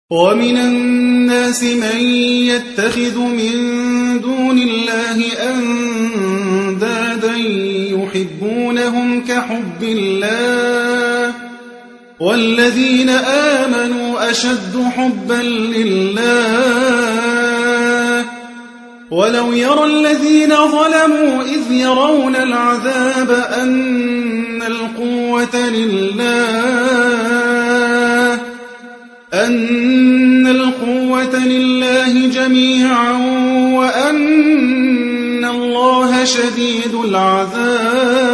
ومن الناس من يتخذ من دون الله أندادا يحبونهم كحب الله والذين آمنوا أشد حبا لله ولو يرى الذين ظلموا إذ يرون العذاب أن القوة لله جميعا وأن الله شديد العذاب